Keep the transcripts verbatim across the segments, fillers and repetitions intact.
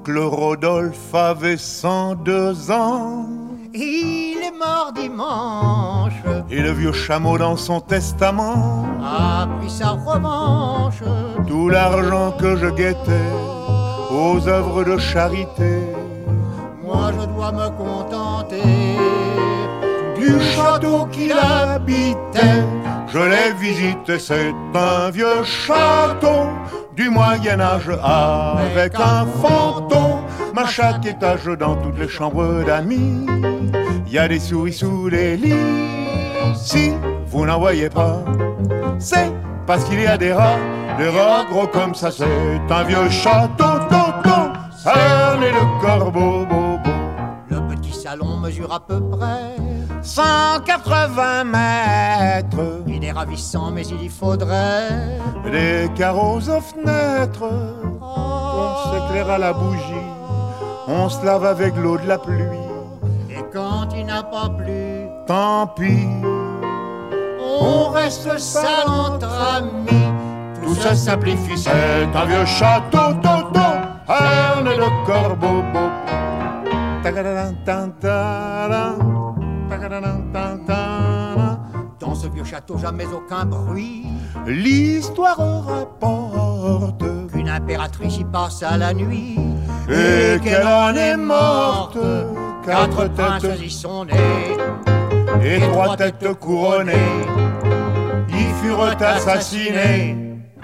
Oncle Rodolphe avait cent deux ans. Il est mort dimanche. Et le vieux chameau dans son testament a pris sa revanche. Tout l'argent que je guettais aux œuvres de charité, moi je dois me contenter du château qu'il habitait. Je l'ai visité, c'est un vieux château du Moyen-Âge avec un fantôme. À chaque étage, dans toutes les chambres d'amis, il y a des souris sous les lits. Si vous n'en voyez pas, c'est parce qu'il y a des rats, des rats gros comme ça. C'est un vieux château, tonton, cerné de corbeaux, bobo. Le petit salon mesure à peu près cent quatre-vingts mètres. Il est ravissant, mais il y faudrait des carreaux aux fenêtres. Oh. On s'éclaire à la bougie, on se lave avec l'eau de la pluie. Et quand il n'a pas plu, tant pis, on reste sale entre amis. Tout ça simplifie, c'est un vieux château, tonton, cerné de corbeaux, bobo. Dans ce vieux château, jamais aucun bruit. L'histoire rapporte qu'une impératrice y passe à la nuit et qu'elle en est morte. Quatre princes y sont nés et trois têtes couronnées y furent assassinés.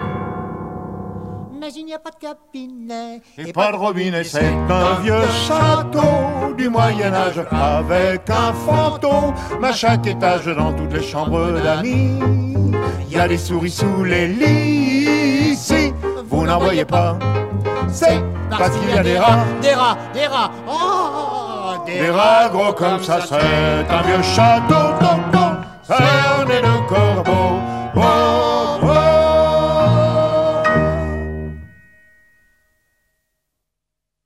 Mais il n'y a pas de cabinet et, et pas de robinet, c'est un vieux château du Moyen-Âge avec un fantôme. À chaque étage, dans toutes les chambres d'amis, il y a des souris sous les lits. Si vous n'en voyez pas, c'est parce qu'il y a des rats, des rats, des rats, oh, des, des rats gros comme ça. C'est un vieux château, tonton, cerné de corbeaux.